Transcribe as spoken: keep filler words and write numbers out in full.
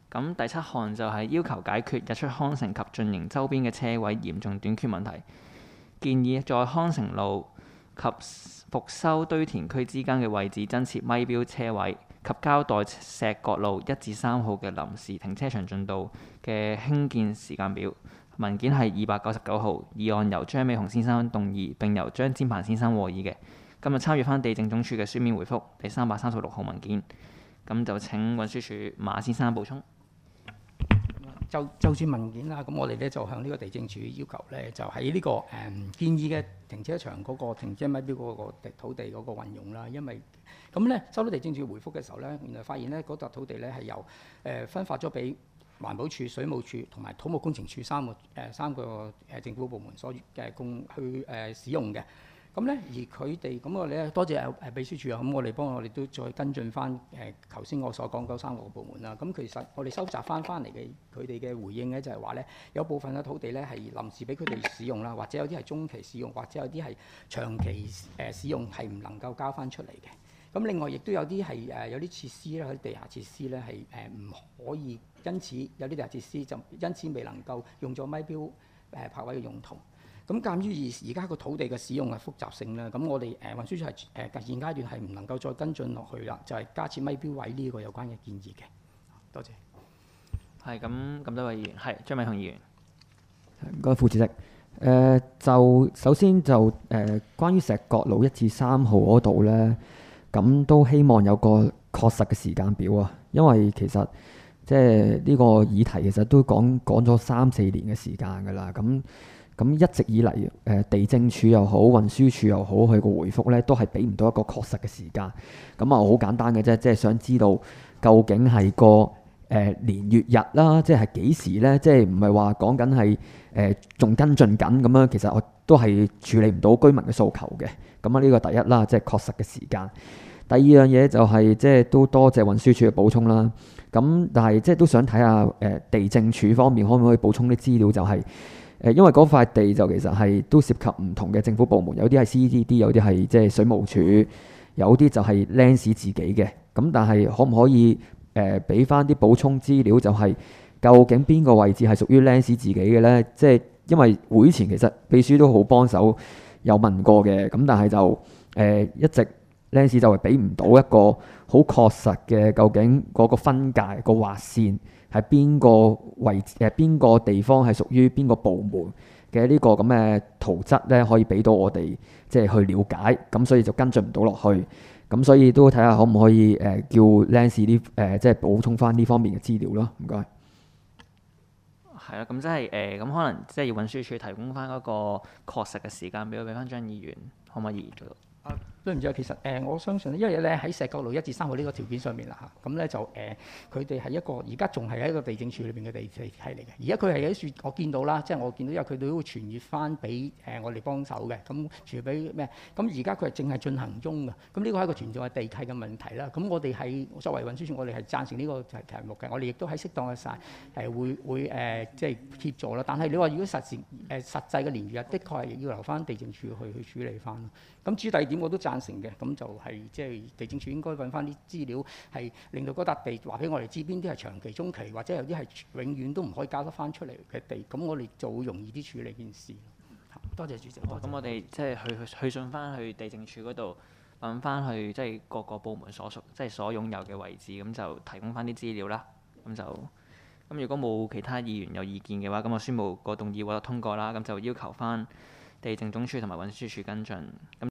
咁第七項就係要求解決日出康城及進營周邊嘅車位嚴重短缺問題，建議在康城路及復修堆填區之間嘅位置增設咪標車位，及交代石角路一至三號嘅臨時停車場進度嘅興建時間表。文件係二百九十九號，議案由張美雄先生動議，並由張占鵬先生和議嘅。今日參與翻地政總署嘅書面回覆，第三百三十六號文件。咁就請運輸署馬先生補充。 就就住文件啦，咁我哋咧就向呢個地政署要求咧，就喺呢、這個誒、嗯、建議嘅停車場嗰個停車咪標嗰個土地嗰個運用啦。因為咁咧收到地政署回覆嘅時候咧，原來發現咧嗰笪土地咧係由誒、呃、分發咗俾環保署、水務署同埋土木工程署三個誒、呃、三個誒政府部門所嘅共去誒、呃、使用嘅。咁咧，而佢哋咁我哋咧多謝誒誒秘書處啊，咁我哋幫我哋都再跟進翻誒頭先我所講嗰三個部門啦。咁其實我哋收集翻翻嚟嘅佢哋嘅回應咧，就係話咧有部分嘅土地咧係臨時俾佢哋使用啦，或者有啲係中期使用，或者有啲係長期誒使用係唔能夠交翻出嚟嘅。咁另外亦都有啲係誒有啲設施咧，喺地下設施咧係誒唔可以，因此有啲地下設施就因此未能夠用咗咪標誒泊位嘅用途。咁鑑於而而家個土地嘅使用嘅複雜性咧，咁我哋誒運輸署係誒現階段係唔能夠再跟進落去啦，就係、是、加設咪標位呢個有關嘅建議嘅。多謝。 係咁咁多位議員，係張美雄議員。 唔該，副主席。誒、呃、就首先就誒、呃、關於石角路一至三號嗰度咧，咁都希望有個確實嘅時間表啊，因為其實即係呢個議題其實都講講咗三四年嘅時間㗎啦，咁。咁一直以嚟，誒、呃、地政署又好，運輸署又好，佢個回覆咧都係俾唔到一個確實嘅時間。咁啊，好簡單嘅啫，即係想知道究竟係個誒、呃、年月日啦，即係幾時咧？即係唔係話講緊係誒仲跟進緊咁樣？其實我都係處理唔到居民嘅訴求嘅。咁啊，呢個第一啦，即係確實嘅時間。第二樣嘢就係、是、即係都多謝運輸署嘅補充啦。咁但係即係都想睇下誒、呃、地政署方面可唔可以補充啲資料，就係、是。誒，因為嗰塊地就其實係都涉及唔同嘅政府部門，有啲係 C D D， 有啲係即係水務署，有啲就係 Lance 自己嘅。咁但係可唔可以誒俾翻啲補充資料，就係究竟邊個位置係屬於 Lance 自己嘅呢？即係因為會前其實秘書都好幫手，有問過嘅。咁但係就誒、呃、一直 Lance 就係俾唔到一個好確實嘅究竟嗰個分界、個劃線。係邊個位置？誒邊個地方係屬於邊個部門嘅呢個咁嘅圖則咧？可以俾到我哋即係去了解，咁所以就跟進唔到落去，咁所以都睇下可唔可以誒、呃、叫 Lance 啲誒即係補充翻呢方面嘅資料咯。唔該。 係啦，咁即係誒，咁、呃、可能即係要運輸署提供翻嗰個確實嘅時間表俾翻張議員，可唔可以做到？ 啊，對唔住啊，其實誒、呃，我相信因為咧喺石角路一至三號呢個條件上面啦嚇，咁咧就誒，佢哋係一個而家仲係喺一個地政署裏邊嘅地地契嚟嘅。而家佢係喺處，我見到啦，即係我見到，因為佢哋都會傳閱翻俾誒我哋幫手嘅，咁傳俾咩？咁而家佢係正係進行中嘅。咁呢個係一個存在嘅地契嘅問題啦。咁我哋係作為運輸署，我哋係贊成呢個題目嘅。我哋亦都喺適當嘅時誒會會誒、呃、即係協助啦。但係你話如果實時誒、呃、實際嘅年月日，的確係要留翻地政署去去處理翻咯。咁至於第二點我都贊成嘅，咁就係即係地政署應該揾翻啲資料，係令到嗰笪地話俾我哋知邊啲係長期、中期，或者有啲係永遠都唔可以交得翻出嚟嘅地，咁我哋就會容易啲處理件事。多謝主席。 咁、哦、我哋即係去去去信翻去地政署嗰度揾翻去即係各個部門所屬即係所擁有嘅位置，咁就提供翻啲資料啦。咁就咁如果冇其他議員有意見嘅話，咁我宣布個動議獲得通過啦。咁就要求翻地政總署同埋運輸署跟進。咁